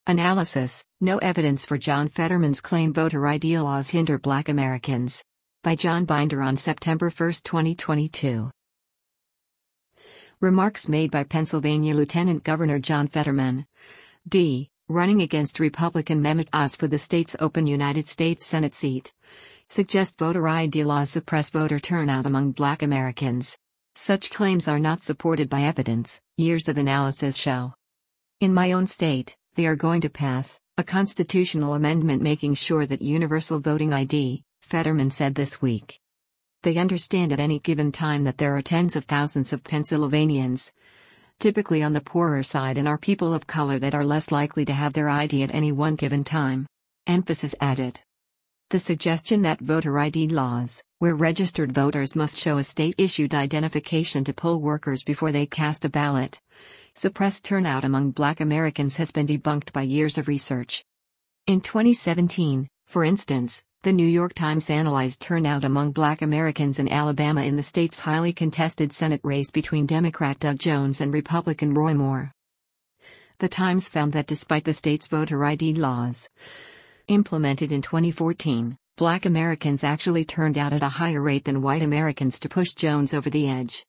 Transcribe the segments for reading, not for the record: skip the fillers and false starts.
Analysis: No evidence for John Fetterman's claim voter ID laws hinder Black Americans. By John Binder on September 1, 2022. Remarks made by Pennsylvania Lieutenant Governor John Fetterman, D., running against Republican Mehmet Oz for the state's open United States Senate seat, suggest voter ID laws suppress voter turnout among Black Americans. Such claims are not supported by evidence, years of analysis show. In my own state, they are going to pass a constitutional amendment making sure that universal voting ID, Fetterman said this week. They understand at any given time that there are tens of thousands of Pennsylvanians, typically on the poorer side, and are people of color that are less likely to have their ID at any one given time. Emphasis added. The suggestion that voter ID laws, where registered voters must show a state-issued identification to poll workers before they cast a ballot, suppress turnout among Black Americans has been debunked by years of research. In 2017, for instance, the New York Times analyzed turnout among Black Americans in Alabama in the state's highly contested Senate race between Democrat Doug Jones and Republican Roy Moore. The Times found that despite the state's voter ID laws, implemented in 2014, Black Americans actually turned out at a higher rate than white Americans to push Jones over the edge.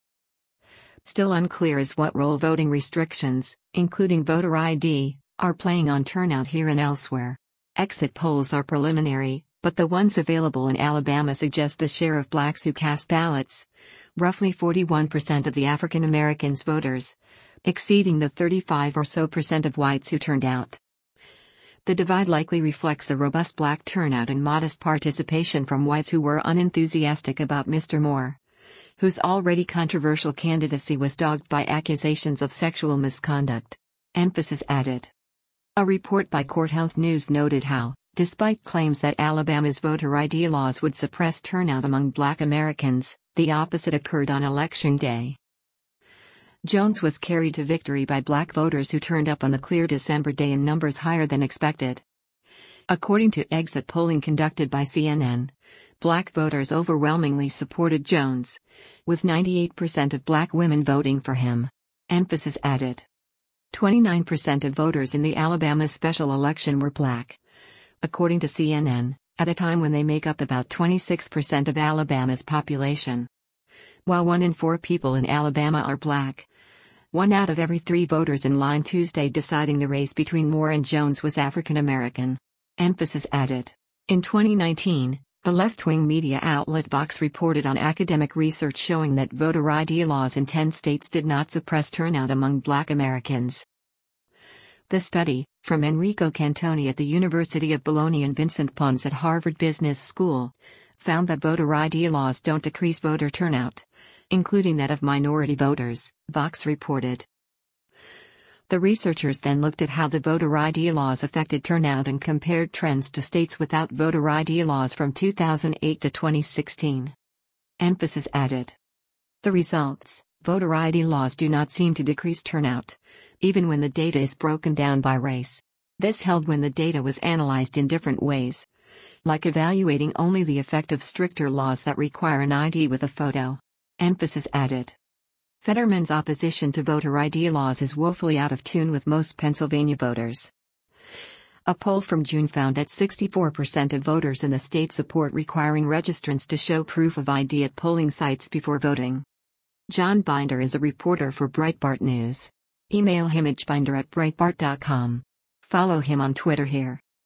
Still unclear is what role voting restrictions, including voter ID, are playing on turnout here and elsewhere. Exit polls are preliminary, but the ones available in Alabama suggest the share of Blacks who cast ballots, roughly 41% of the African Americans voters, exceeding the 35% or so of whites who turned out. The divide likely reflects a robust Black turnout and modest participation from whites who were unenthusiastic about Mr. Moore, whose already controversial candidacy was dogged by accusations of sexual misconduct. Emphasis added. A report by Courthouse News noted how, despite claims that Alabama's voter ID laws would suppress turnout among Black Americans, the opposite occurred on Election Day. Jones was carried to victory by Black voters who turned up on the clear December day in numbers higher than expected. According to exit polling conducted by CNN, Black voters overwhelmingly supported Jones, with 98% of Black women voting for him. Emphasis added. 29% of voters in the Alabama special election were Black, according to CNN, at a time when they make up about 26% of Alabama's population. While 1 in 4 people in Alabama are Black, 1 out of every 3 voters in line Tuesday deciding the race between Moore and Jones was African American. Emphasis added. In 2019, the left-wing media outlet Vox reported on academic research showing that voter ID laws in 10 states did not suppress turnout among Black Americans. The study, from Enrico Cantoni at the University of Bologna and Vincent Pons at Harvard Business School, found that voter ID laws don't decrease voter turnout, including that of minority voters, Vox reported. The researchers then looked at how the voter ID laws affected turnout and compared trends to states without voter ID laws from 2008 to 2016. Emphasis added. The results: voter ID laws do not seem to decrease turnout, even when the data is broken down by race. This held when the data was analyzed in different ways, like evaluating only the effect of stricter laws that require an ID with a photo. Emphasis added. Fetterman's opposition to voter ID laws is woefully out of tune with most Pennsylvania voters. A poll from June found that 64% of voters in the state support requiring registrants to show proof of ID at polling sites before voting. John Binder is a reporter for Breitbart News. Email him at binder@breitbart.com. Follow him on Twitter here.